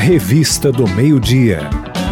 Revista do Meio-Dia.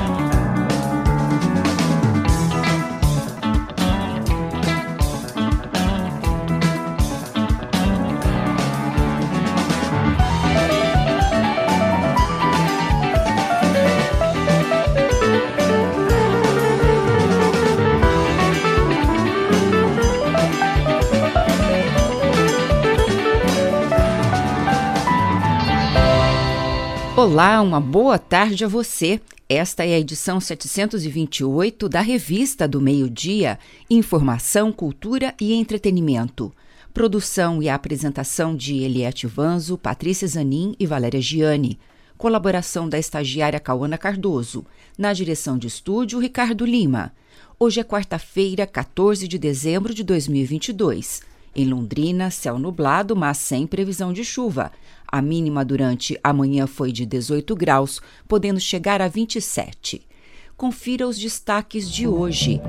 Olá, uma boa tarde a você. Esta é a edição 728 da Revista do Meio-Dia, Informação, Cultura e Entretenimento. Produção e apresentação de Eliette Vanzo, Patrícia Zanin e Valéria Giani. Colaboração da estagiária Cauana Cardoso. Na direção de estúdio, Ricardo Lima. Hoje é quarta-feira, 14 de dezembro de 2022. Em Londrina, céu nublado, mas sem previsão de chuva. A mínima durante a manhã foi de 18 graus, podendo chegar a 27. Confira os destaques de hoje.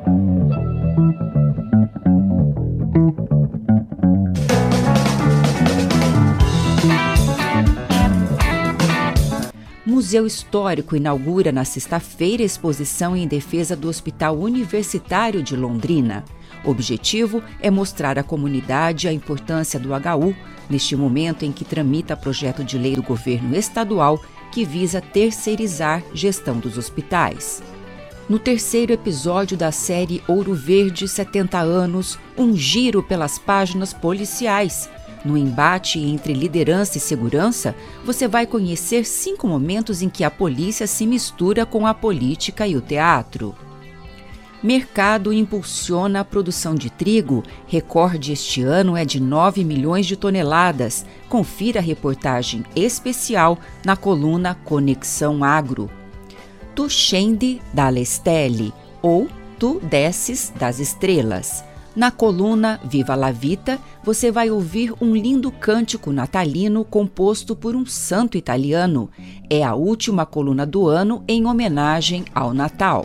Museu Histórico inaugura na sexta-feira exposição em defesa do Hospital Universitário de Londrina. O objetivo é mostrar à comunidade a importância do HU neste momento em que tramita projeto de lei do governo estadual que visa terceirizar gestão dos hospitais. No terceiro episódio da série Ouro Verde 70 anos, um giro pelas páginas policiais. No embate entre liderança e segurança, você vai conhecer 5 momentos em que a polícia se mistura com a política e o teatro. Mercado impulsiona a produção de trigo. Recorde este ano é de 9 milhões de toneladas. Confira a reportagem especial na coluna Conexão Agro. Tu scende dalle stelle ou Tu desces das estrelas. Na coluna Viva la Vita, você vai ouvir um lindo cântico natalino composto por um santo italiano. É a última coluna do ano em homenagem ao Natal.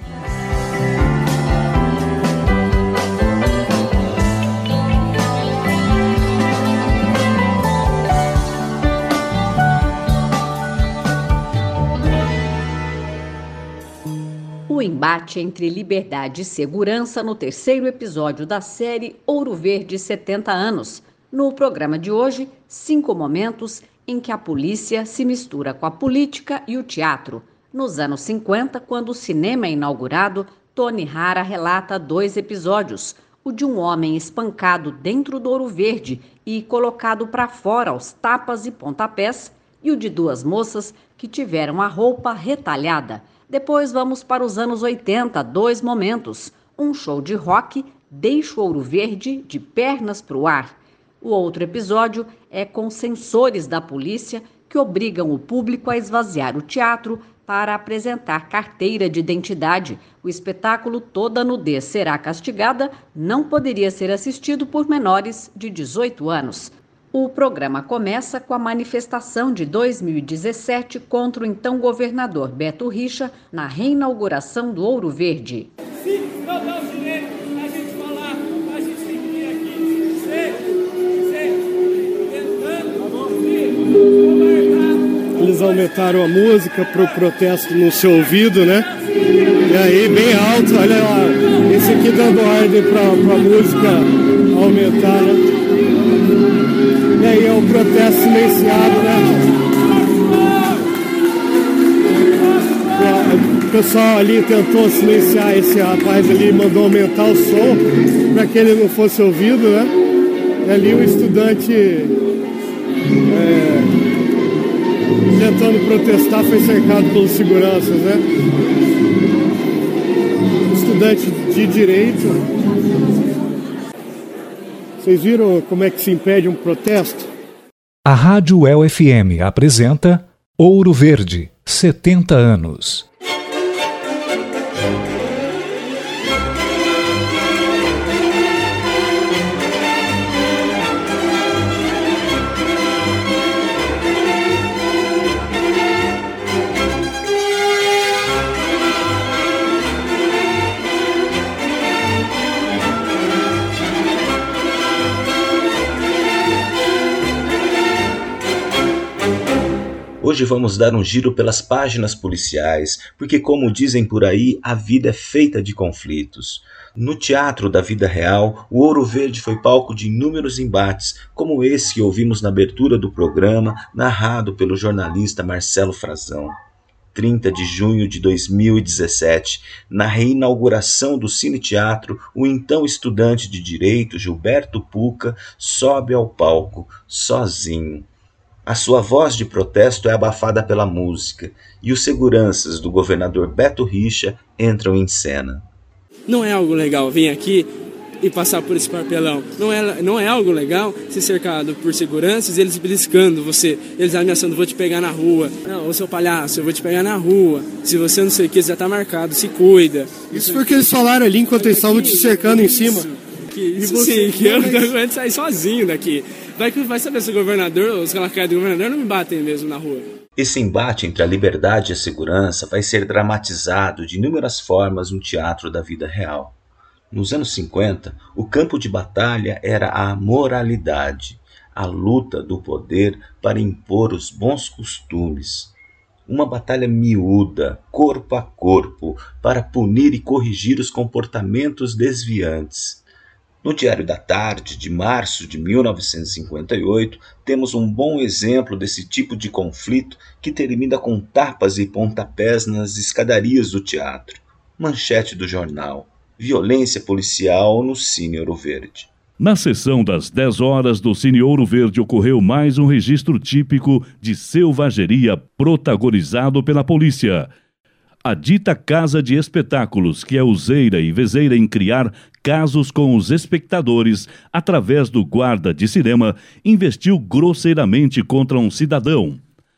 O embate entre liberdade e segurança no terceiro episódio da série Ouro Verde 70 anos. No programa de hoje, 5 momentos em que a polícia se mistura com a política e o teatro. Nos anos 50, quando o cinema é inaugurado, Tony Hara relata 2 episódios. O de um homem espancado dentro do Ouro Verde e colocado para fora aos tapas e pontapés, e o de 2 moças que tiveram a roupa retalhada. Depois vamos para os anos 80, 2 momentos. Um show de rock deixa o Ouro Verde de pernas para o ar. O outro episódio é com sensores da polícia que obrigam o público a esvaziar o teatro para apresentar carteira de identidade. O espetáculo Toda Nudez Será Castigada não poderia ser assistido por menores de 18 anos. O programa começa com a manifestação de 2017 contra o então governador Beto Richa na reinauguração do Ouro Verde. Se não dá o direito a gente falar, a gente tem que vir aqui, tentando. Eles aumentaram a música para o protesto não ser ouvido, né? E aí, bem alto, olha lá, esse aqui dando ordem para a música aumentar, né? E aí é um protesto silenciado, né? O pessoal ali tentou silenciar esse rapaz ali, mandou aumentar o som para que ele não fosse ouvido, né? E ali o estudante tentando protestar foi cercado pelos seguranças, né? Estudante de direito. Vocês viram como é que se impede um protesto? A Rádio UEL-FM apresenta Ouro Verde, 70 anos. Hoje vamos dar um giro pelas páginas policiais, porque como dizem por aí, a vida é feita de conflitos. No teatro da vida real, o Ouro Verde foi palco de inúmeros embates, como esse que ouvimos na abertura do programa, narrado pelo jornalista Marcelo Frazão. 30 de junho de 2017, na reinauguração do Cine Teatro, o então estudante de Direito Gilberto Pucca sobe ao palco, sozinho. A sua voz de protesto é abafada pela música, e os seguranças do governador Beto Richa entram em cena. Não é algo legal vir aqui e passar por esse papelão. Não é algo legal ser cercado por seguranças, eles beliscando você, eles ameaçando, vou te pegar na rua. Não, ô seu palhaço, eu vou te pegar na rua. Se você não sei o que, já tá marcado, se cuida. Isso foi o que eles falaram ali enquanto eles estavam te cercando em cima. Isso sim, que eu não aguento sair sozinho daqui. Vai saber se o governador, os lacaios do governador não me batem mesmo na rua. Esse embate entre a liberdade e a segurança vai ser dramatizado de inúmeras formas no teatro da vida real. Nos anos 50, o campo de batalha era a moralidade, a luta do poder para impor os bons costumes. Uma batalha miúda, corpo a corpo, para punir e corrigir os comportamentos desviantes. No Diário da Tarde, de março de 1958, temos um bom exemplo desse tipo de conflito que termina com tapas e pontapés nas escadarias do teatro. Manchete do jornal: violência policial no Cine Ouro Verde. Na sessão das 10 horas do Cine Ouro Verde ocorreu mais um registro típico de selvageria protagonizado pela polícia. A dita casa de espetáculos, que é useira e vezeira em criar casos com os espectadores através do guarda de cinema, investiu grosseiramente contra um cidadão,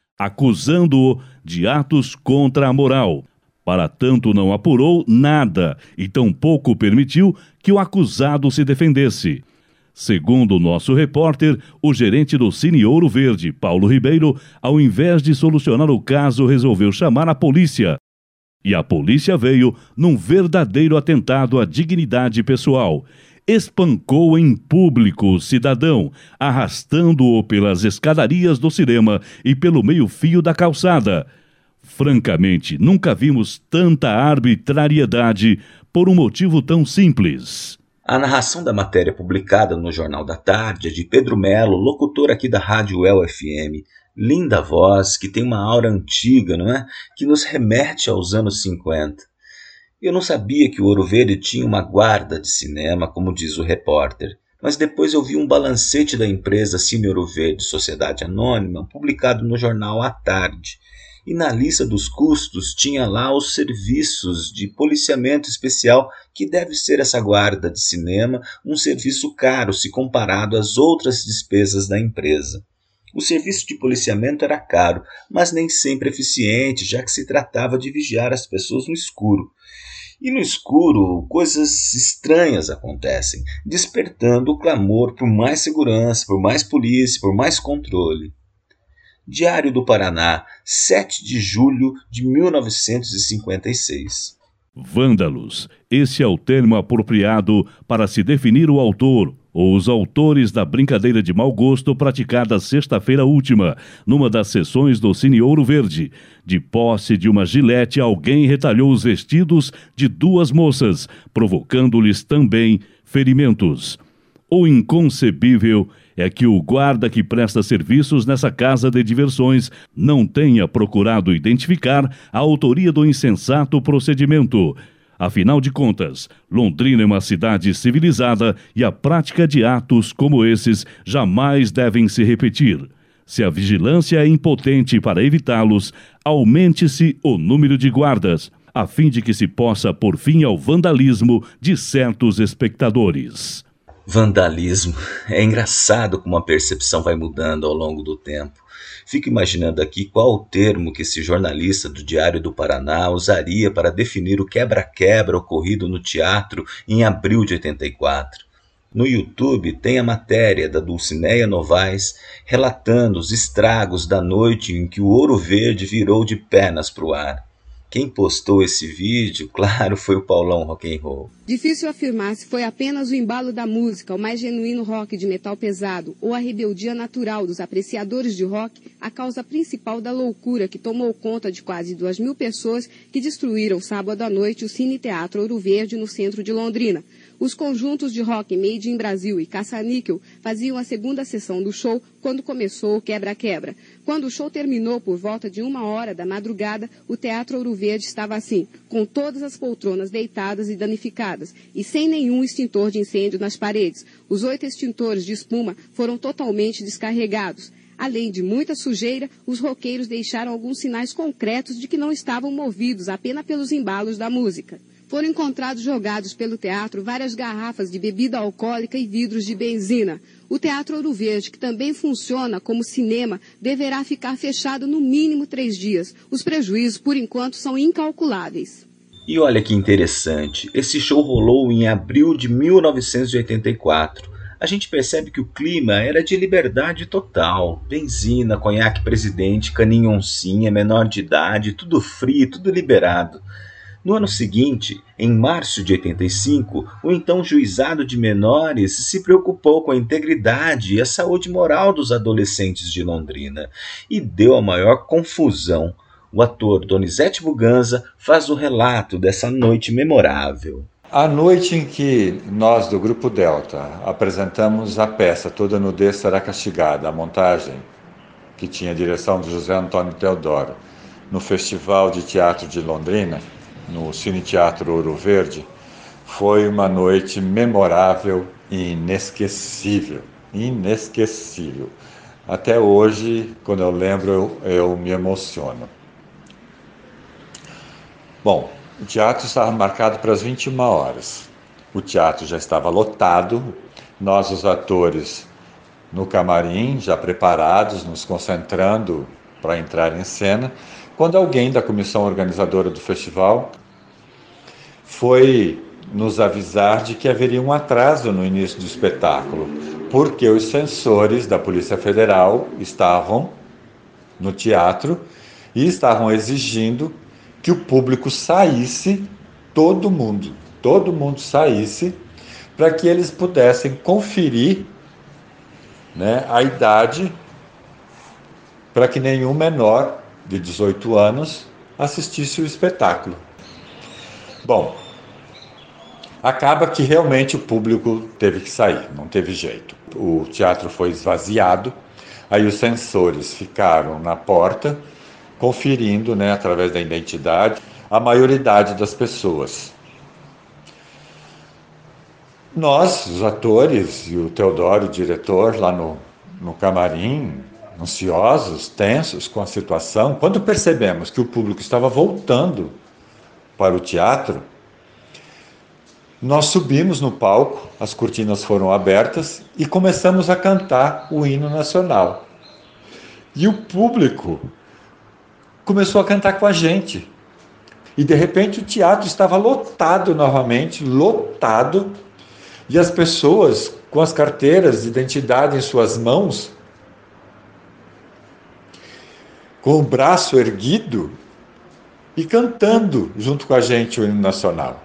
acusando-o de atos contra a moral. Para tanto, não apurou nada e tampouco permitiu que o acusado se defendesse. Segundo o nosso repórter, o gerente do Cine Ouro Verde, Paulo Ribeiro, ao invés de solucionar o caso, resolveu chamar a polícia. E a polícia veio num verdadeiro atentado à dignidade pessoal. Espancou em público o cidadão, arrastando-o pelas escadarias do cinema e pelo meio-fio da calçada. Francamente, nunca vimos tanta arbitrariedade por um motivo tão simples. A narração da matéria publicada no Jornal da Tarde é de Pedro Melo, locutor aqui da Rádio UEL-FM. Linda voz, que tem uma aura antiga, não é? Que nos remete aos anos 50. Eu não sabia que o Ouro Verde tinha uma guarda de cinema, como diz o repórter, mas depois eu vi um balancete da empresa Cine Ouro Verde Sociedade Anônima, publicado no jornal à tarde. E na lista dos custos tinha lá os serviços de policiamento especial, que deve ser essa guarda de cinema, um serviço caro se comparado às outras despesas da empresa. O serviço de policiamento era caro, mas nem sempre eficiente, já que se tratava de vigiar as pessoas no escuro. E no escuro, coisas estranhas acontecem, despertando o clamor por mais segurança, por mais polícia, por mais controle. Diário do Paraná, 7 de julho de 1956. Vândalos. Esse é o termo apropriado para se definir o autor ou os autores da brincadeira de mau gosto praticada sexta-feira última, numa das sessões do Cine Ouro Verde. De posse de uma gilete, alguém retalhou os vestidos de duas moças, provocando-lhes também ferimentos. O inconcebível é que o guarda que presta serviços nessa casa de diversões não tenha procurado identificar a autoria do insensato procedimento. Afinal de contas, Londrina é uma cidade civilizada e a prática de atos como esses jamais devem se repetir. Se a vigilância é impotente para evitá-los, aumente-se o número de guardas, a fim de que se possa pôr fim ao vandalismo de certos espectadores. Vandalismo. É engraçado como a percepção vai mudando ao longo do tempo. Fico imaginando aqui qual o termo que esse jornalista do Diário do Paraná usaria para definir o quebra-quebra ocorrido no teatro em abril de 84. No YouTube tem a matéria da Dulcineia Novaes relatando os estragos da noite em que o Ouro Verde virou de pernas para o ar. Quem postou esse vídeo, claro, foi o Paulão Rock'n'Roll. Difícil afirmar se foi apenas o embalo da música, o mais genuíno rock de metal pesado, ou a rebeldia natural dos apreciadores de rock, a causa principal da loucura que tomou conta de quase 2.000 pessoas que destruíram sábado à noite o Cine Teatro Ouro Verde, no centro de Londrina. Os conjuntos de rock Made in Brasil e Caça-Níquel faziam a segunda sessão do show quando começou o quebra-quebra. Quando o show terminou por volta de 1h da madrugada, o Teatro Ouro Verde estava assim, com todas as poltronas deitadas e danificadas, e sem nenhum extintor de incêndio nas paredes. Os 8 extintores de espuma foram totalmente descarregados. Além de muita sujeira, os roqueiros deixaram alguns sinais concretos de que não estavam movidos apenas pelos embalos da música. Foram encontrados jogados pelo teatro várias garrafas de bebida alcoólica e vidros de benzina. O Teatro Ouro Verde, que também funciona como cinema, deverá ficar fechado no mínimo 3 dias. Os prejuízos, por enquanto, são incalculáveis. E olha que interessante, esse show rolou em abril de 1984. A gente percebe que o clima era de liberdade total. Benzina, conhaque presidente, caninha oncinha, menor de idade, tudo frio, tudo liberado. No ano seguinte, em março de 85, o então juizado de menores se preocupou com a integridade e a saúde moral dos adolescentes de Londrina e deu a maior confusão. O ator Donizete Buganza faz o relato dessa noite memorável. A noite em que nós do Grupo Delta apresentamos a peça Toda Nudez Será Castigada, a montagem, que tinha a direção de José Antônio Teodoro, no Festival de Teatro de Londrina, no Cine Teatro Ouro Verde, foi uma noite memorável e inesquecível. Inesquecível. Até hoje, quando eu lembro, eu me emociono. Bom, o teatro estava marcado para as 21 horas. O teatro já estava lotado, nós, os atores, no camarim, já preparados, nos concentrando para entrar em cena, quando alguém da comissão organizadora do festival foi nos avisar de que haveria um atraso no início do espetáculo, porque os censores da Polícia Federal estavam no teatro e estavam exigindo que o público saísse, todo mundo saísse, para que eles pudessem conferir, né, a idade, para que nenhum menor de 18 anos assistisse o espetáculo. Bom, acaba que realmente o público teve que sair, não teve jeito. O teatro foi esvaziado, aí os censores ficaram na porta, conferindo, né, através da identidade, a maioridade das pessoas. Nós, os atores, e o Teodoro, o diretor, lá no camarim, ansiosos, tensos com a situação, quando percebemos que o público estava voltando para o teatro, nós subimos no palco, as cortinas foram abertas e começamos a cantar o hino nacional. E o público começou a cantar com a gente. E de repente o teatro estava lotado novamente, lotado, e as pessoas com as carteiras de identidade em suas mãos, com o braço erguido e cantando junto com a gente o hino nacional.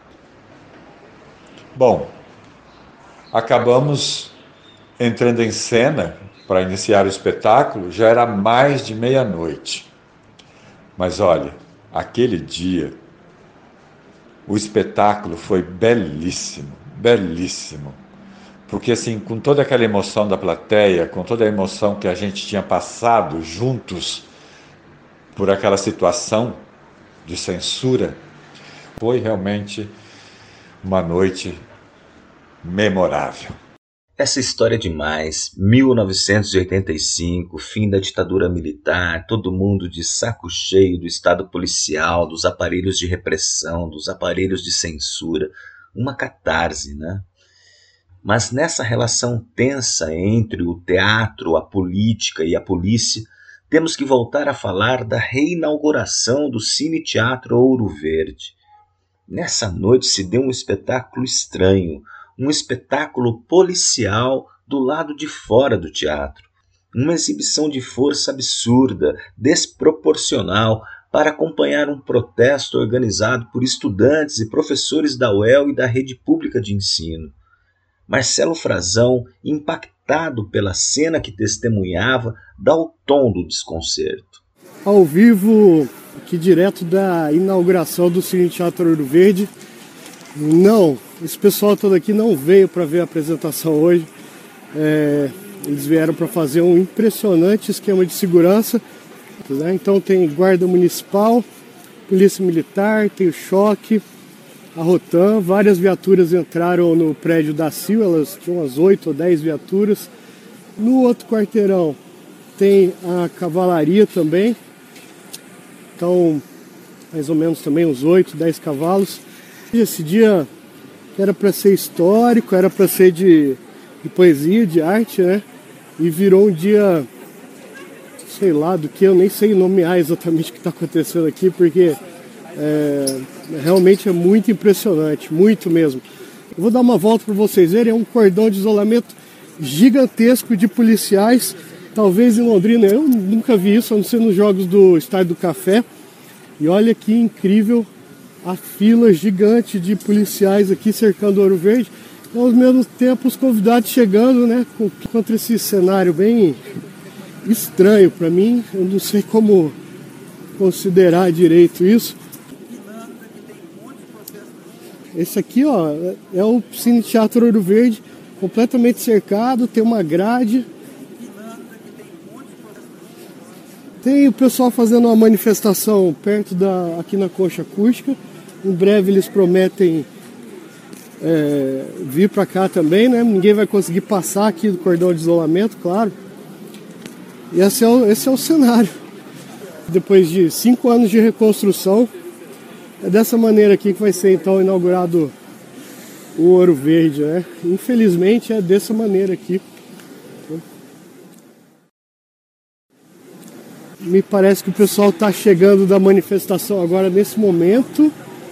Bom, acabamos entrando em cena para iniciar o espetáculo, já era mais de meia-noite. Mas olha, aquele dia, o espetáculo foi belíssimo, belíssimo. Porque assim, com toda aquela emoção da plateia, com toda a emoção que a gente tinha passado juntos por aquela situação de censura, foi realmente uma noite memorável. Essa história é demais. 1985, fim da ditadura militar, todo mundo de saco cheio do estado policial, dos aparelhos de repressão, dos aparelhos de censura. Uma catarse, né? Mas nessa relação tensa entre o teatro, a política e a polícia, temos que voltar a falar da reinauguração do Cine Teatro Ouro Verde. Nessa noite se deu um espetáculo estranho, um espetáculo policial do lado de fora do teatro. Uma exibição de força absurda, desproporcional, para acompanhar um protesto organizado por estudantes e professores da UEL e da rede pública de ensino. Marcelo Frazão, impactado pela cena que testemunhava, dá o tom do desconcerto. Ao vivo, aqui direto da inauguração do Cine Teatro Ouro Verde. Não, esse pessoal todo aqui não veio para ver a apresentação hoje. Eles vieram para fazer um impressionante esquema de segurança, né? Então tem guarda municipal, polícia militar, tem o choque, a Rotam, várias viaturas entraram no prédio da CIL, elas tinham umas 8 ou 10 viaturas. No outro quarteirão tem a cavalaria também, então mais ou menos também uns 8, 10 cavalos. Esse dia era para ser histórico, era para ser de poesia, de arte, né? E virou um dia, sei lá, do que eu nem sei nomear exatamente o que está acontecendo aqui, porque realmente é muito impressionante, muito mesmo. Eu vou dar uma volta para vocês verem, é um cordão de isolamento gigantesco de policiais, talvez em Londrina, eu nunca vi isso, a não ser nos jogos do Estádio do Café. E olha que incrível a fila gigante de policiais aqui cercando Ouro Verde. E ao mesmo tempo os convidados chegando, né, contra esse cenário bem estranho para mim. Eu não sei como considerar direito isso. Esse aqui, ó, é o Cine Teatro Ouro Verde, completamente cercado, tem uma grade. Tem o pessoal fazendo uma manifestação perto aqui na Concha Acústica. Em breve eles prometem vir para cá também, né? Ninguém vai conseguir passar aqui do cordão de isolamento, claro. E esse é o cenário. Depois de 5 anos de reconstrução, é dessa maneira aqui que vai ser então inaugurado o Ouro Verde, né? Infelizmente é dessa maneira aqui. Me parece que o pessoal está chegando da manifestação agora nesse momento.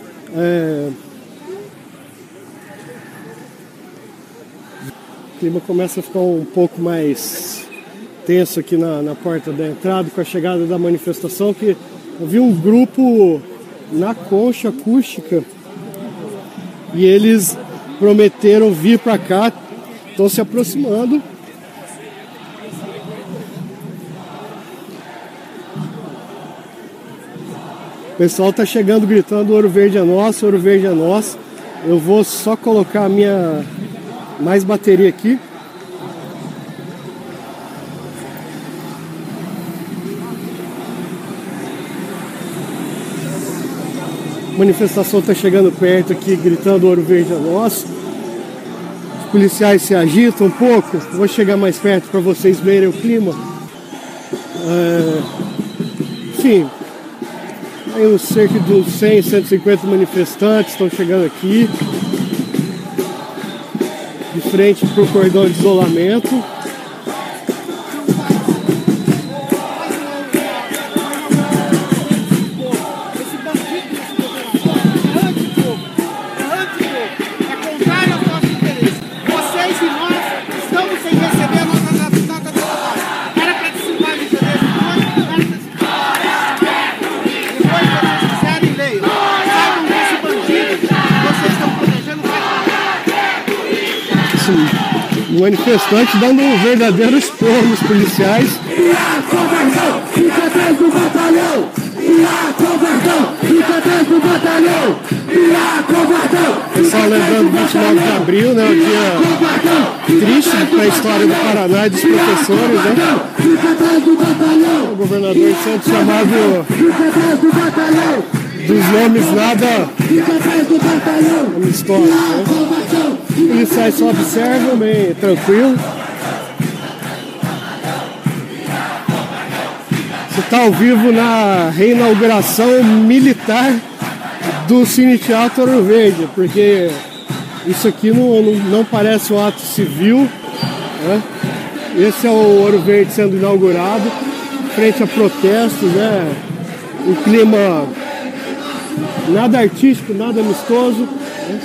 O clima começa a ficar um pouco mais tenso aqui na porta da entrada com a chegada da manifestação, que eu vi um grupo na Concha Acústica e eles prometeram vir para cá, estão se aproximando. O pessoal está chegando gritando Ouro Verde é nosso, Ouro Verde é nosso. Eu vou só colocar a minha mais bateria aqui. A manifestação está chegando perto aqui, gritando Ouro Verde é nosso. Os policiais se agitam um pouco. Vou chegar mais perto para vocês verem o clima. Enfim, aí uns cerca de uns 100, 150 manifestantes estão chegando aqui, de frente para o cordão de isolamento. Manifestante dando um verdadeiro esporro nos policiais. E a conversão fica atrás do batalhão. E a conversão fica atrás do batalhão. E a conversão. Pessoal, lembrando 29 de abril, né? Um dia triste para a história do Paraná e dos professores, né? O governador Santos chamado dos nomes nada amistosos, né? Os policiais só observam, bem tranquilo. Você está ao vivo na reinauguração militar do Cine Teatro Ouro Verde, porque isso aqui não parece um ato civil, né? Esse é o Ouro Verde sendo inaugurado, frente a protestos, né? Um clima nada artístico, nada amistoso, né?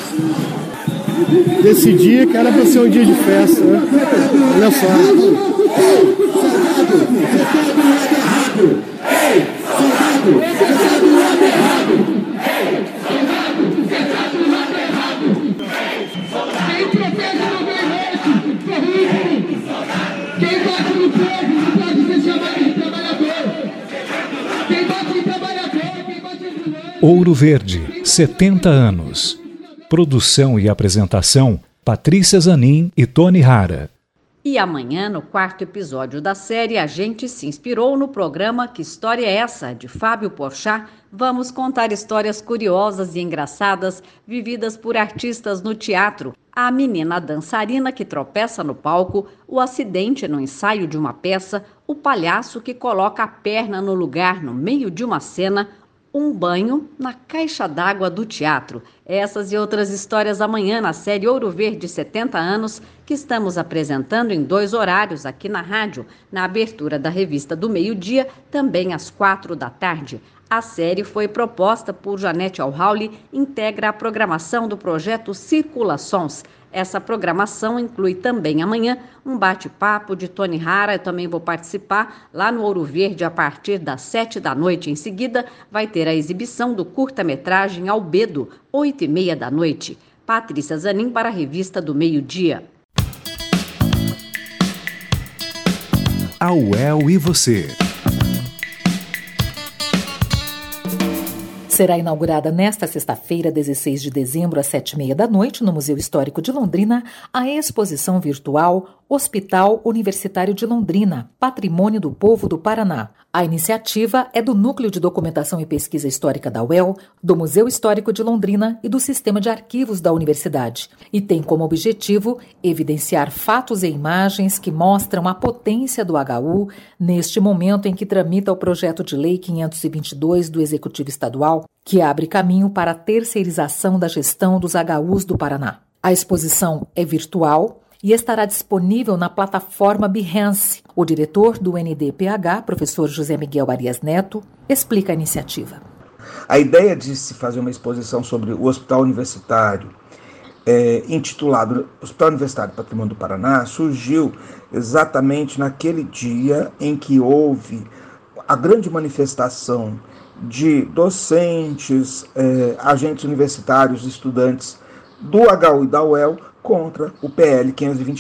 Desse dia que era para ser um dia de festa, né? Olha só. errado, você tá do lado errado. Você tá do lado errado. Quem protege não vem noite, corrupto. Quem bate no povo não pode ser chamado de trabalhador. Quem bate em trabalhador, quem bate em vilão. Ouro Verde, 70 anos. Produção e apresentação, Patrícia Zanin e Tony Rara. E amanhã, no 4º episódio da série, a gente se inspirou no programa Que História é Essa?, de Fábio Porchat. Vamos contar histórias curiosas e engraçadas vividas por artistas no teatro. A menina dançarina que tropeça no palco, o acidente no ensaio de uma peça, o palhaço que coloca a perna no lugar no meio de uma cena, um banho na caixa d'água do teatro. Essas e outras histórias amanhã na série Ouro Verde 70 anos, que estamos apresentando em 2 horários aqui na rádio, na abertura da revista do meio-dia, também às 4 da tarde. A série foi proposta por Janete Alhauli, integra a programação do projeto Circulações. Essa programação inclui também amanhã um bate-papo de Tony Rara. Eu também vou participar lá no Ouro Verde a partir das 7 da noite. Em seguida, vai ter a exibição do curta-metragem Albedo, 8h30 da noite. Patrícia Zanin para a Revista do Meio-Dia. A UEL e você. Será inaugurada nesta sexta-feira, 16 de dezembro, às 7h30 da noite, no Museu Histórico de Londrina, a exposição virtual Hospital Universitário de Londrina, Patrimônio do Povo do Paraná. A iniciativa é do Núcleo de Documentação e Pesquisa Histórica da UEL, do Museu Histórico de Londrina e do Sistema de Arquivos da Universidade, e tem como objetivo evidenciar fatos e imagens que mostram a potência do HU neste momento em que tramita o projeto de lei 522 do Executivo Estadual, que abre caminho para a terceirização da gestão dos HUs do Paraná. A exposição é virtual e estará disponível na plataforma Behance. O diretor do NDPH, professor José Miguel Arias Neto, explica a iniciativa. A ideia de se fazer uma exposição sobre o Hospital Universitário, intitulado Hospital Universitário Patrimônio do Paraná, surgiu exatamente naquele dia em que houve a grande manifestação de docentes, agentes universitários, estudantes do HU e da UEL contra o PL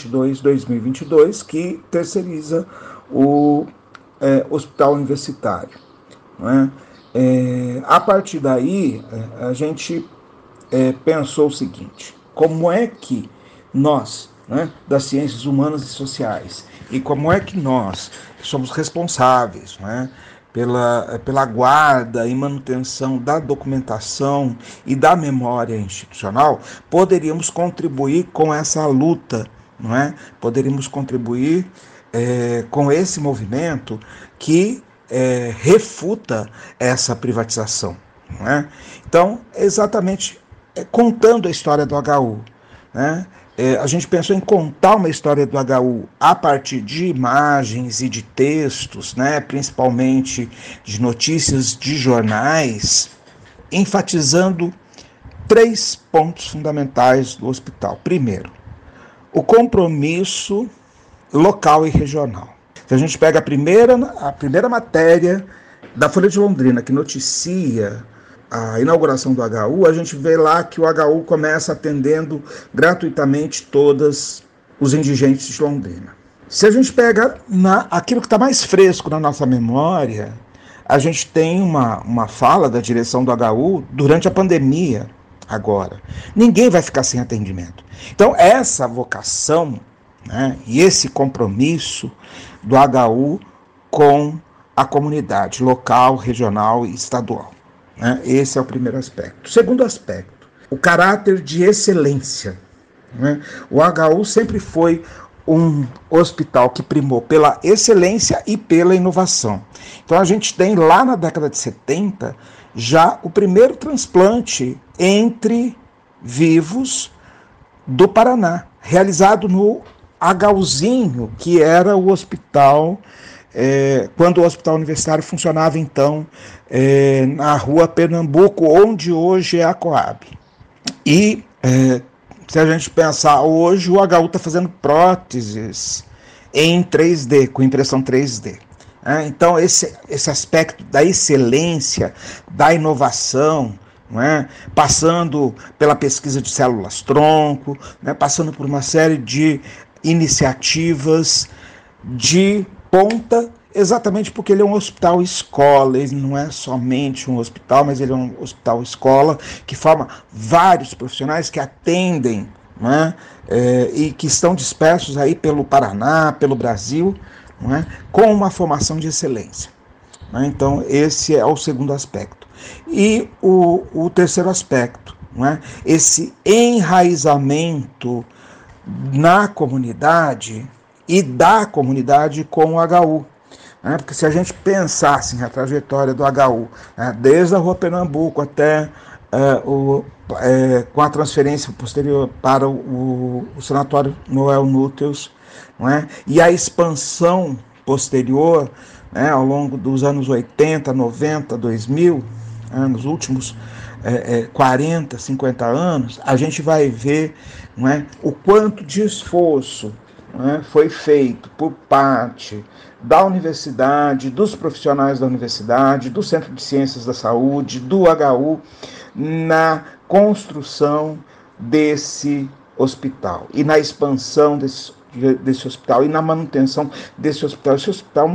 522/2022, que terceiriza o hospital universitário. Não é? A partir daí, a gente pensou o seguinte: como é que nós, né, das ciências humanas e sociais, e como é que nós somos responsáveis, né, pela guarda e manutenção da documentação e da memória institucional, poderíamos contribuir com essa luta, não é? Poderíamos contribuir com esse movimento que refuta essa privatização, não é? Então, exatamente contando a história do HU, né? A gente pensou em contar uma história do HU a partir de imagens e de textos, né, principalmente de notícias de jornais, enfatizando 3 pontos fundamentais do hospital. Primeiro, o compromisso local e regional. Se a gente pega a primeira matéria da Folha de Londrina, que noticia a inauguração do HU, a gente vê lá que o HU começa atendendo gratuitamente todos os indigentes de Londrina. Se a gente pega aquilo que está mais fresco na nossa memória, a gente tem uma fala da direção do HU durante a pandemia agora. Ninguém vai ficar sem atendimento. Então, essa vocação, né, e esse compromisso do HU com a comunidade local, regional e estadual. Esse é o primeiro aspecto. O segundo aspecto, o caráter de excelência. Né? O HU sempre foi um hospital que primou pela excelência e pela inovação. Então a gente tem lá na década de 70 já o primeiro transplante entre vivos do Paraná, realizado no HUzinho, que era o hospital, quando o Hospital Universitário funcionava então na Rua Pernambuco, onde hoje é a Coab. E se a gente pensar hoje, o HU está fazendo próteses em 3D, com impressão 3D. Então, esse aspecto da excelência, da inovação, não é? Passando pela pesquisa de células-tronco, né? Passando por uma série de iniciativas de ponta, exatamente porque ele é um hospital-escola, ele não é somente um hospital, mas ele é um hospital-escola que forma vários profissionais que atendem, né? E que estão dispersos aí pelo Paraná, pelo Brasil, não é? Com uma formação de excelência. Né? Então, esse é o segundo aspecto. E o terceiro aspecto, não é? Esse enraizamento na comunidade e da comunidade com o HU. Né? Porque se a gente pensasse na trajetória do HU, né? Desde a Rua Pernambuco até com a transferência posterior para o Sanatório Noel Núteos, não é? E a expansão posterior, né, ao longo dos anos 80, 90, 2000, nos últimos 40, 50 anos, a gente vai ver, não é, o quanto de esforço, não é, foi feito por parte da universidade, dos profissionais da universidade, do Centro de Ciências da Saúde, do HU, na construção desse hospital e na expansão desse hospital e na manutenção desse hospital. Esse hospital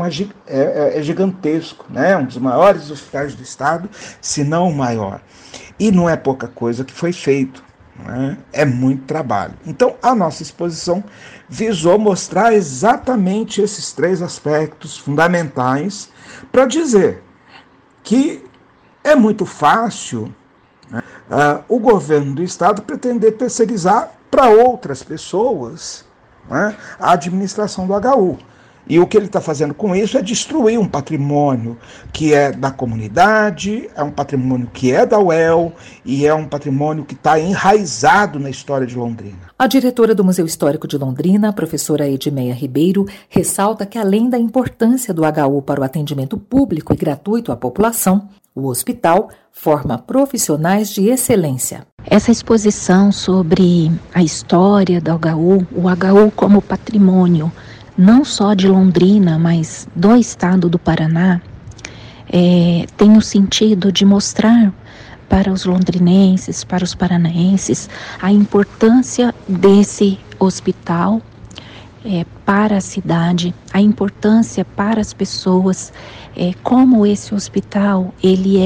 é gigantesco, né? É um dos maiores hospitais do estado, se não o maior. E não é pouca coisa que foi feito, né? É muito trabalho. Então, a nossa exposição visou mostrar exatamente esses três aspectos fundamentais para dizer que é muito fácil, né, o governo do estado pretender terceirizar para outras pessoas, né, a administração do HU. E o que ele está fazendo com isso é destruir um patrimônio que é da comunidade, é um patrimônio que é da UEL e é um patrimônio que está enraizado na história de Londrina. A diretora do Museu Histórico de Londrina, a professora Edmeia Ribeiro, ressalta que além da importância do HU para o atendimento público e gratuito à população, o hospital forma profissionais de excelência. Essa exposição sobre a história do HU, o HU como patrimônio, não só de Londrina, mas do estado do Paraná, tem o sentido de mostrar para os londrinenses, para os paranaenses, a importância desse hospital para a cidade, a importância para as pessoas, como esse hospital ele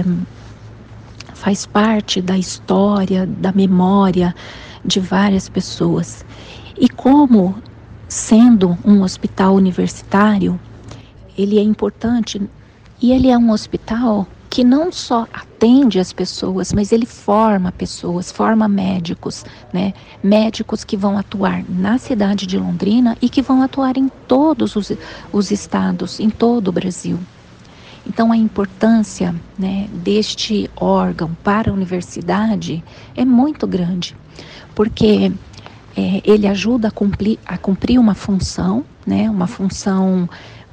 faz parte da história, da memória de várias pessoas. E como, sendo um hospital universitário, ele é importante e ele é um hospital que não só atende as pessoas, mas ele forma pessoas, forma médicos, né? Médicos que vão atuar na cidade de Londrina e que vão atuar em todos os estados, em todo o Brasil. Então a importância, né, deste órgão para a universidade é muito grande, porque ele ajuda a cumprir uma função, né, uma função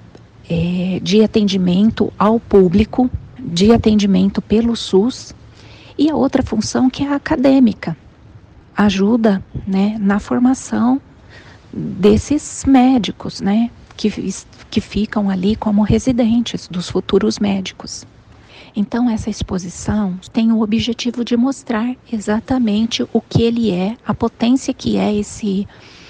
de atendimento ao público, de atendimento pelo SUS, e a outra função que é a acadêmica, ajuda, né, na formação desses médicos, né, que ficam ali como residentes dos futuros médicos. Então essa exposição tem o objetivo de mostrar exatamente o que ele é, a potência que é esse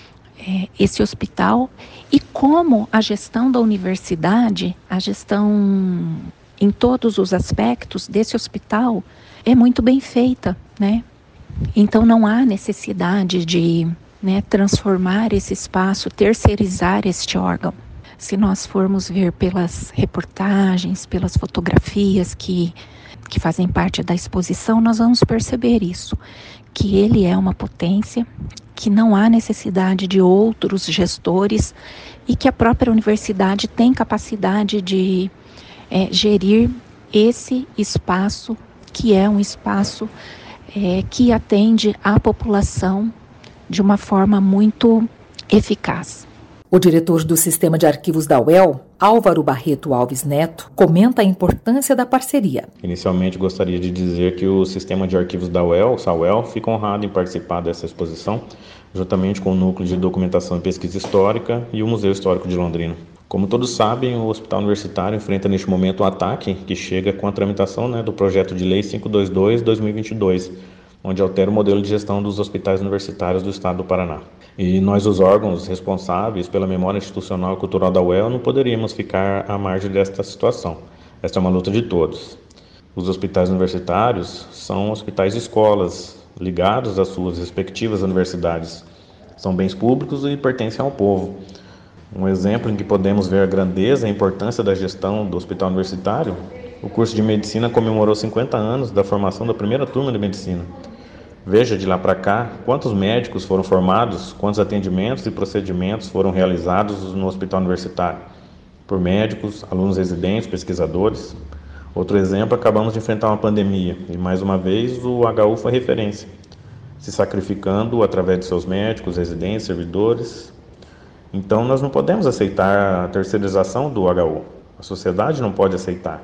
hospital e como a gestão da universidade, a gestão em todos os aspectos desse hospital é muito bem feita, né? Então não há necessidade de, né, transformar esse espaço, terceirizar este órgão. Se nós formos ver pelas reportagens, pelas fotografias que fazem parte da exposição, nós vamos perceber isso, que ele é uma potência, que não há necessidade de outros gestores e que a própria universidade tem capacidade de gerir esse espaço, que é um espaço que atende à população de uma forma muito eficaz. O diretor do Sistema de Arquivos da UEL, Álvaro Barreto Alves Neto, comenta a importância da parceria. Inicialmente, gostaria de dizer que o Sistema de Arquivos da UEL, o SAUEL, fica honrado em participar dessa exposição, juntamente com o Núcleo de Documentação e Pesquisa Histórica e o Museu Histórico de Londrina. Como todos sabem, o Hospital Universitário enfrenta neste momento um ataque que chega com a tramitação do projeto de lei 522/2022, onde altera o modelo de gestão dos hospitais universitários do estado do Paraná. E nós, os órgãos responsáveis pela memória institucional e cultural da UEL, não poderíamos ficar à margem desta situação. Esta é uma luta de todos. Os hospitais universitários são hospitais de escolas, ligados às suas respectivas universidades. São bens públicos e pertencem ao povo. Um exemplo em que podemos ver a grandeza e a importância da gestão do hospital universitário, o curso de medicina comemorou 50 anos da formação da primeira turma de medicina. Veja de lá para cá quantos médicos foram formados, quantos atendimentos e procedimentos foram realizados no hospital universitário, por médicos, alunos residentes, pesquisadores. Outro exemplo, acabamos de enfrentar uma pandemia e mais uma vez o HU foi referência, se sacrificando através de seus médicos, residentes, servidores. Então nós não podemos aceitar a terceirização do HU, a sociedade não pode aceitar.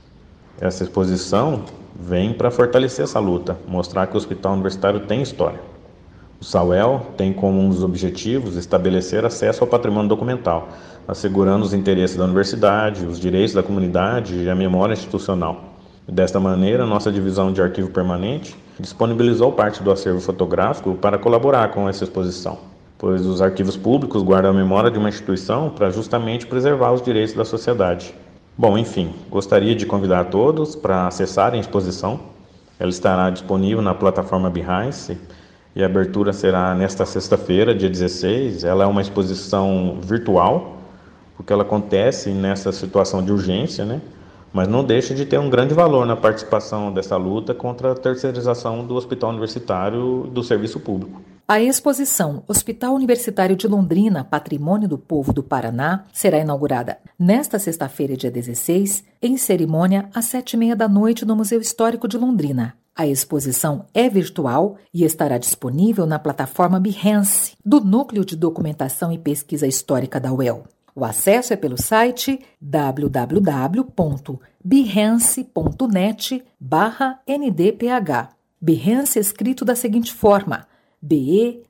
Essa exposição vem para fortalecer essa luta, mostrar que o hospital universitário tem história. O SAUEL tem como um dos objetivos estabelecer acesso ao patrimônio documental, assegurando os interesses da universidade, os direitos da comunidade e a memória institucional. Desta maneira, nossa divisão de arquivo permanente disponibilizou parte do acervo fotográfico para colaborar com essa exposição, pois os arquivos públicos guardam a memória de uma instituição para justamente preservar os direitos da sociedade. Bom, enfim, gostaria de convidar a todos para acessarem a exposição. Ela estará disponível na plataforma Behance e a abertura será nesta sexta-feira, dia 16. Ela é uma exposição virtual, porque ela acontece nessa situação de urgência, mas não deixa de ter um grande valor na participação dessa luta contra a terceirização do hospital universitário do serviço público. A exposição Hospital Universitário de Londrina, Patrimônio do Povo do Paraná, será inaugurada nesta sexta-feira, dia 16, em cerimônia às 19h30 no Museu Histórico de Londrina. A exposição é virtual e estará disponível na plataforma Behance, do Núcleo de Documentação e Pesquisa Histórica da UEL. O acesso é pelo site www.behance.net/ndph. Behance é escrito da seguinte forma: BEHANCE,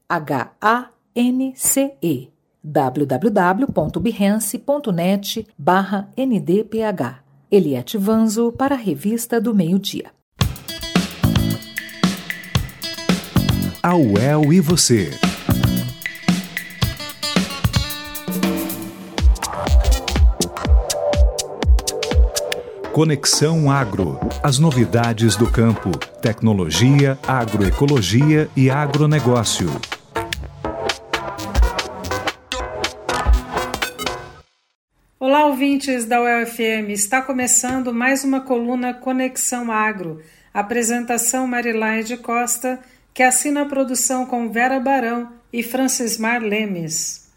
www.behance.net/ndph. Eliette Vanzo para a Revista do Meio-Dia. A UEL e você. Conexão Agro. As novidades do campo, tecnologia, agroecologia e agronegócio. Olá, ouvintes da UEL-FM. Está começando mais uma coluna Conexão Agro. Apresentação Marilaide Costa, que assina a produção com Vera Barão e Francismar Lemes.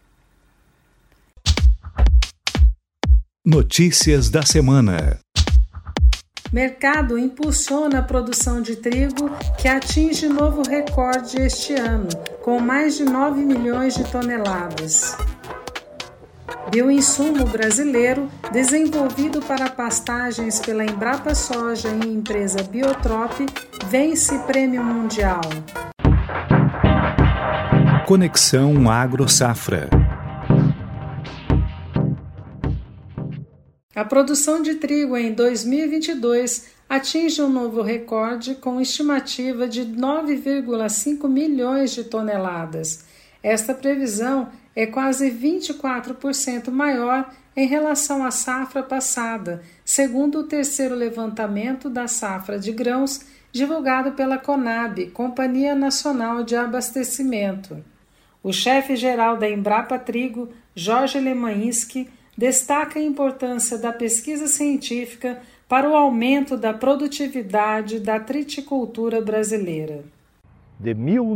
Notícias da semana. Mercado impulsiona a produção de trigo, que atinge novo recorde este ano, com mais de 9 milhões de toneladas. Bioinsumo brasileiro, desenvolvido para pastagens pela Embrapa Soja e empresa Biotrop, vence prêmio mundial. Conexão Agro Safra. A produção de trigo em 2022 atinge um novo recorde com estimativa de 9,5 milhões de toneladas. Esta previsão é quase 24% maior em relação à safra passada, segundo o terceiro levantamento da safra de grãos divulgado pela Conab, Companhia Nacional de Abastecimento. O chefe-geral da Embrapa Trigo, Jorge Lemansky, destaca a importância da pesquisa científica para o aumento da produtividade da triticultura brasileira. De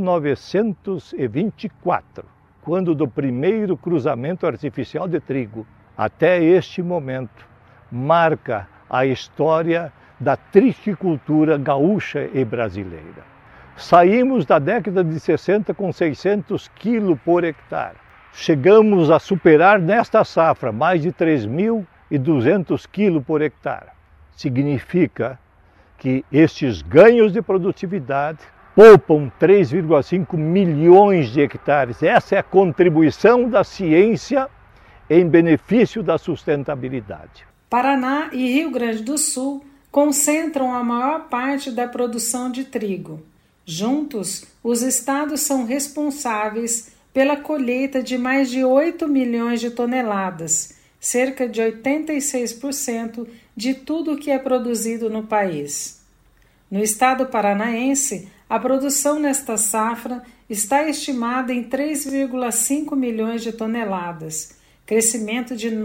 1924, quando do primeiro cruzamento artificial de trigo, até este momento, marca a história da triticultura gaúcha e brasileira. Saímos da década de 60 com 600 quilos por hectare. Chegamos a superar nesta safra mais de 3.200 quilos por hectare. Significa que estes ganhos de produtividade poupam 3,5 milhões de hectares. Essa é a contribuição da ciência em benefício da sustentabilidade. Paraná e Rio Grande do Sul concentram a maior parte da produção de trigo. Juntos, os estados são responsáveis pela colheita de mais de 8 milhões de toneladas, cerca de 86% de tudo que é produzido no país. No estado paranaense, a produção nesta safra está estimada em 3,5 milhões de toneladas, crescimento de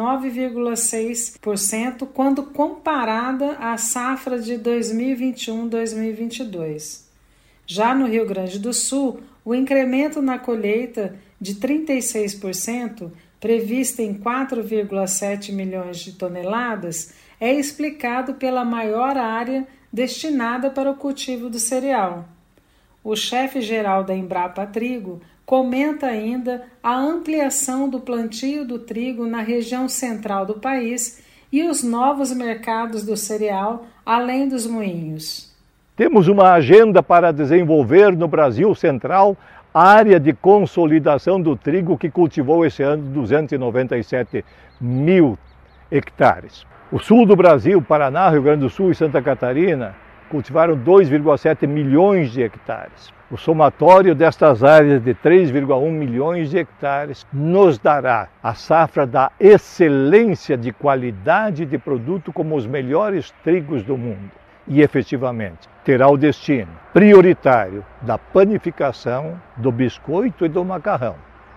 9,6% quando comparada à safra de 2021-2022. Já no Rio Grande do Sul, o incremento na colheita de 36%, prevista em 4,7 milhões de toneladas, é explicado pela maior área destinada para o cultivo do cereal. O chefe-geral da Embrapa Trigo comenta ainda a ampliação do plantio do trigo na região central do país e os novos mercados do cereal, além dos moinhos. Temos uma agenda para desenvolver no Brasil Central a área de consolidação do trigo que cultivou esse ano 297 mil hectares. O sul do Brasil, Paraná, Rio Grande do Sul e Santa Catarina, cultivaram 2,7 milhões de hectares. O somatório destas áreas de 3,1 milhões de hectares nos dará a safra da excelência de qualidade de produto como os melhores trigos do mundo. E, efetivamente, terá o destino prioritário da panificação, do biscoito e do macarrão.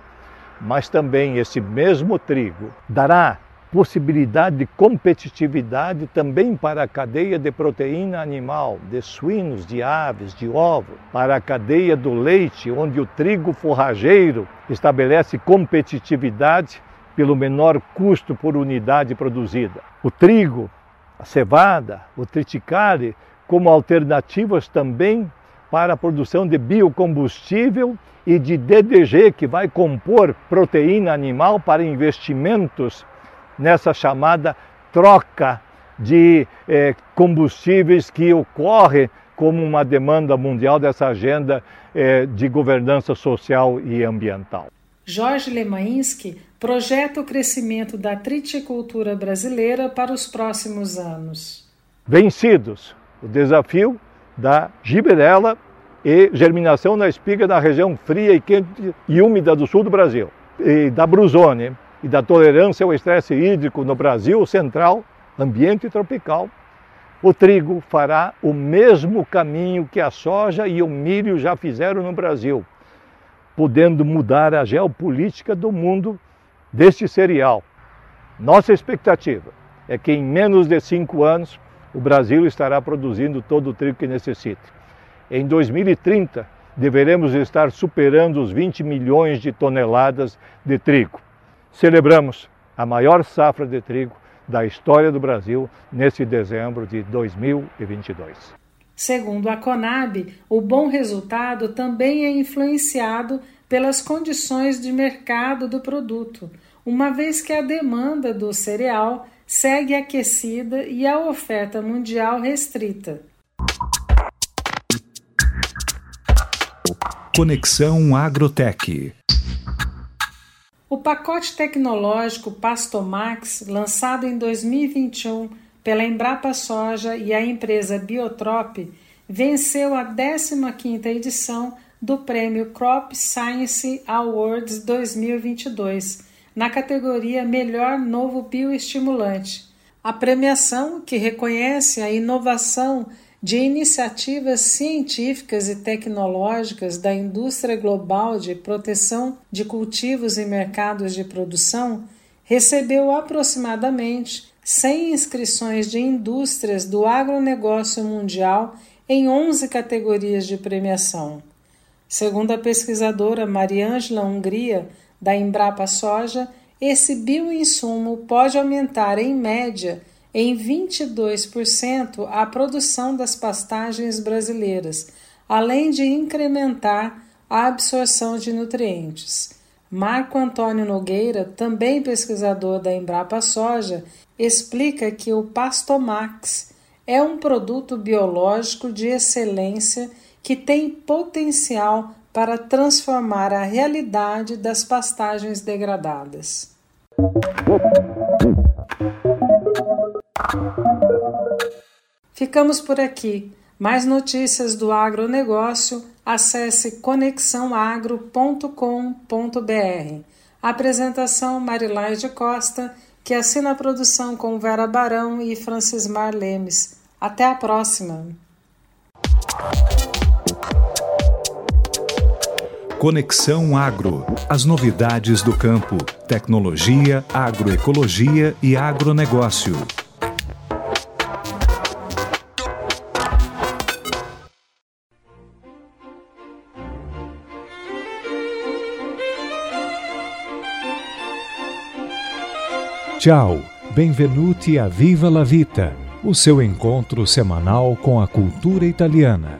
Mas também esse mesmo trigo dará possibilidade de competitividade também para a cadeia de proteína animal, de suínos, de aves, de ovo, para a cadeia do leite, onde o trigo forrageiro estabelece competitividade pelo menor custo por unidade produzida. O trigo, a cevada, o triticale, como alternativas também para a produção de biocombustível e de DDG, que vai compor proteína animal para investimentos nessa chamada troca de combustíveis que ocorre como uma demanda mundial dessa agenda de governança social e ambiental. Jorge Lemainski projeta o crescimento da triticultura brasileira para os próximos anos. Vencidos o desafio da gibberella e germinação na espiga na região fria e quente e úmida do sul do Brasil, e da brusone, e da tolerância ao estresse hídrico no Brasil Central, ambiente tropical, o trigo fará o mesmo caminho que a soja e o milho já fizeram no Brasil, podendo mudar a geopolítica do mundo deste cereal. Nossa expectativa é que em menos de 5 anos o Brasil estará produzindo todo o trigo que necessita. Em 2030, deveremos estar superando os 20 milhões de toneladas de trigo. Celebramos a maior safra de trigo da história do Brasil nesse dezembro de 2022. Segundo a Conab, o bom resultado também é influenciado pelas condições de mercado do produto, uma vez que a demanda do cereal segue aquecida e a oferta mundial restrita. Conexão Agrotech. O pacote tecnológico Pastomax, lançado em 2021 pela Embrapa Soja e a empresa Biotrop, venceu a 15ª edição do Prêmio Crop Science Awards 2022, na categoria Melhor Novo Bioestimulante. A premiação, que reconhece a inovação de iniciativas científicas e tecnológicas da indústria global de proteção de cultivos e mercados de produção, recebeu aproximadamente 100 inscrições de indústrias do agronegócio mundial em 11 categorias de premiação. Segundo a pesquisadora Mariângela Hungria, da Embrapa Soja, esse bioinsumo pode aumentar, em média, em 22% a produção das pastagens brasileiras, além de incrementar a absorção de nutrientes. Marco Antônio Nogueira, também pesquisador da Embrapa Soja, explica que o Pastomax é um produto biológico de excelência que tem potencial para transformar a realidade das pastagens degradadas. Ficamos por aqui. Mais notícias do agronegócio, acesse conexãoagro.com.br. Apresentação Marilaide Costa, que assina a produção com Vera Barão e Francismar Lemes. Até a próxima. Conexão Agro. As novidades do campo, tecnologia, agroecologia e agronegócio. Tchau, benvenuti a Viva la Vita, o seu encontro semanal com a cultura italiana.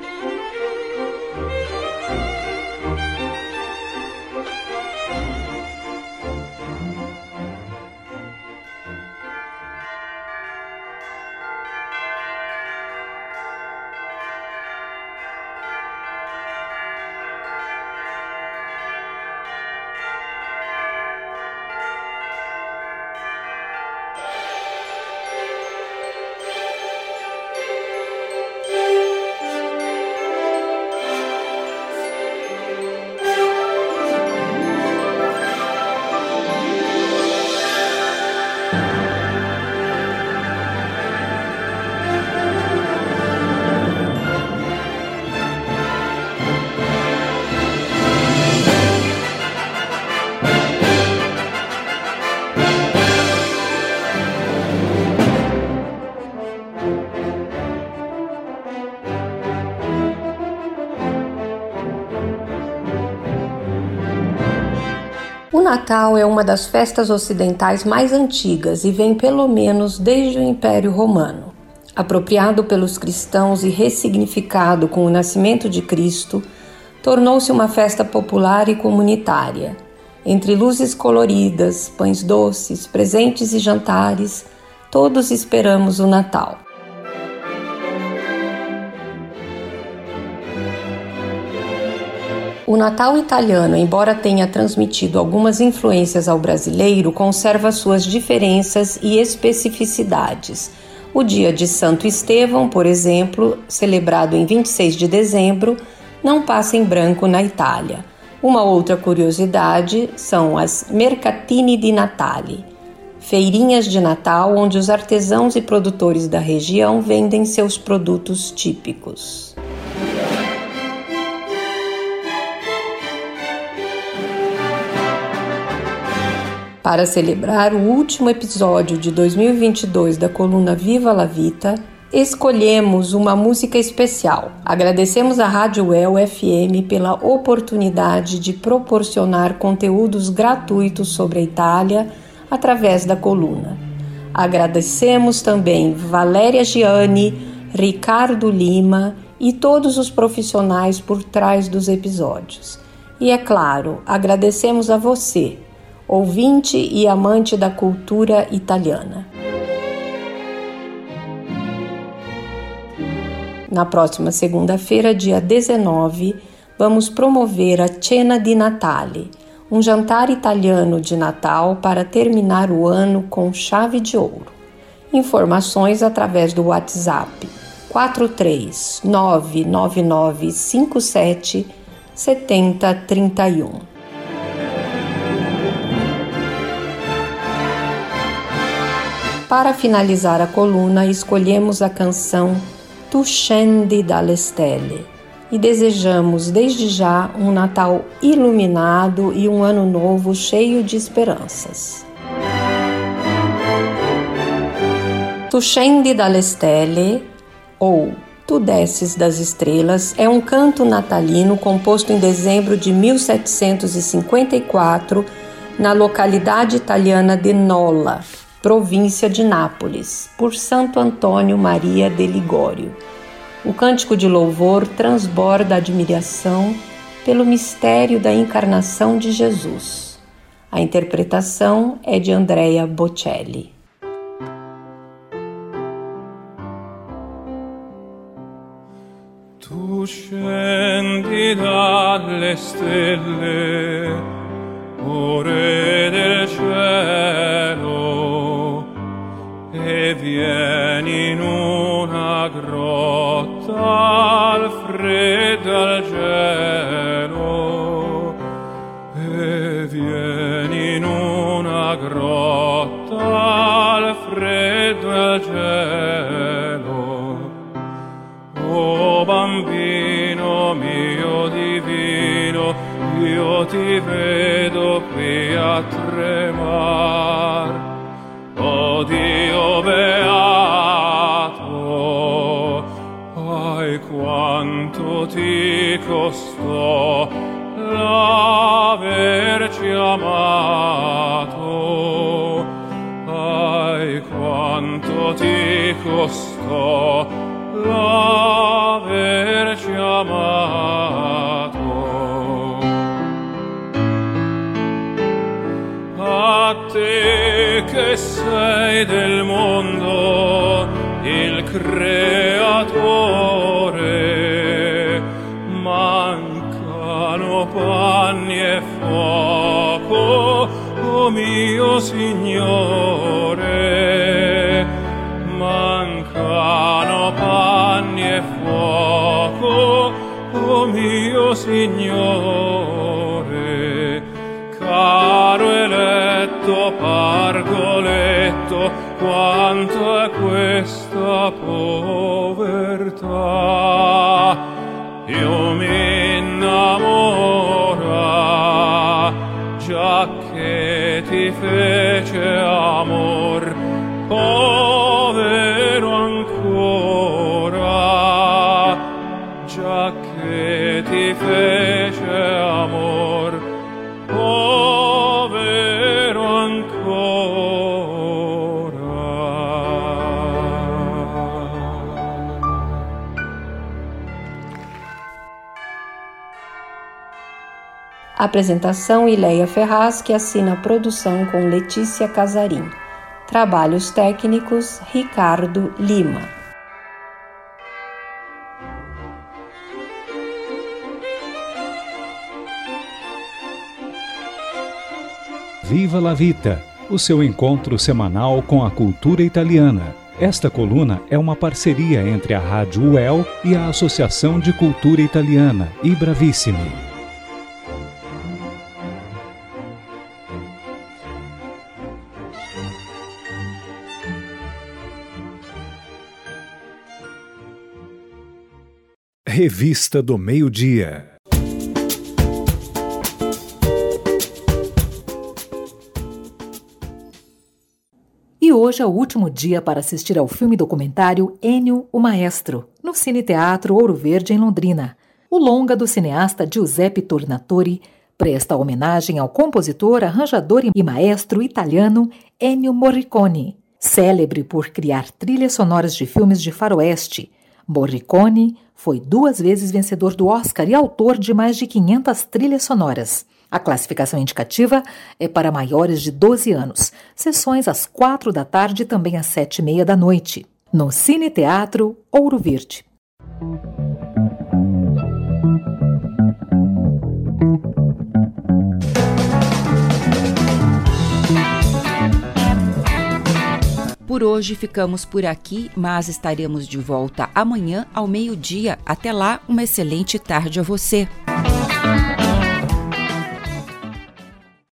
O Natal é uma das festas ocidentais mais antigas e vem pelo menos desde o Império Romano. Apropriado pelos cristãos e ressignificado com o nascimento de Cristo, tornou-se uma festa popular e comunitária. Entre luzes coloridas, pães doces, presentes e jantares, todos esperamos o Natal. O Natal italiano, embora tenha transmitido algumas influências ao brasileiro, conserva suas diferenças e especificidades. O dia de Santo Estevão, por exemplo, celebrado em 26 de dezembro, não passa em branco na Itália. Uma outra curiosidade são as Mercatini di Natale, feirinhas de Natal onde os artesãos e produtores da região vendem seus produtos típicos. Para celebrar o último episódio de 2022 da coluna Viva la Vita, escolhemos uma música especial. Agradecemos à Rádio UEL FM pela oportunidade de proporcionar conteúdos gratuitos sobre a Itália através da coluna. Agradecemos também Valéria Gianni, Ricardo Lima e todos os profissionais por trás dos episódios. E é claro, agradecemos a você, ouvinte e amante da cultura italiana. Na próxima segunda-feira, dia 19, vamos promover a Cena di Natale, um jantar italiano de Natal para terminar o ano com chave de ouro. Informações através do WhatsApp 43999577031. Para finalizar a coluna, escolhemos a canção Tu scendi dalle stelle e desejamos desde já um Natal iluminado e um ano novo cheio de esperanças. Tu scendi dalle stelle, ou Tu desces das estrelas, é um canto natalino composto em dezembro de 1754 na localidade italiana de Nola, província de Nápoles, por Santo Antônio Maria de Ligório. O cântico de louvor transborda admiração pelo mistério da encarnação de Jesus. A interpretação é de Andrea Bocelli. Tu scendi dalle stelle, o Re del cielo, e vieni in una grotta al freddo al gelo, e vieni in una grotta al freddo al gelo. Oh bambino mio divino, io ti vedo qui a tremar. Oh Dio beato, ai quanto ti costò l'averci amato, ai quanto ti costò l'averci amato. A te che sei del mondo il creatore, mancano panni e fuoco, oh mio Signore, mancano panni e fuoco, oh mio Signore. Caro eletto Pargoletto, quanto è questa povertà. Io mi innamora, già che ti fece amor, povero ancora, già che ti fece amor, povero ancora. Apresentação Ileia Ferraz, que assina a produção com Letícia Casarim. Trabalhos técnicos Ricardo Lima. Viva la Vita, o seu encontro semanal com a cultura italiana. Esta coluna é uma parceria entre a Rádio UEL e a Associação de Cultura Italiana, I Bravissimi. Revista do Meio-Dia. E hoje é o último dia para assistir ao filme documentário Ennio, o Maestro, no Cine Teatro Ouro Verde, em Londrina. O longa do cineasta Giuseppe Tornatore presta homenagem ao compositor, arranjador e maestro italiano Ennio Morricone, célebre por criar trilhas sonoras de filmes de faroeste. Morricone foi 2 vezes vencedor do Oscar e autor de mais de 500 trilhas sonoras. A classificação indicativa é para maiores de 12 anos. Sessões às 4 da tarde e também às 7h30 da noite. No Cine Teatro Ouro Verde. Por hoje ficamos por aqui, mas estaremos de volta amanhã ao meio-dia. Até lá, uma excelente tarde a você.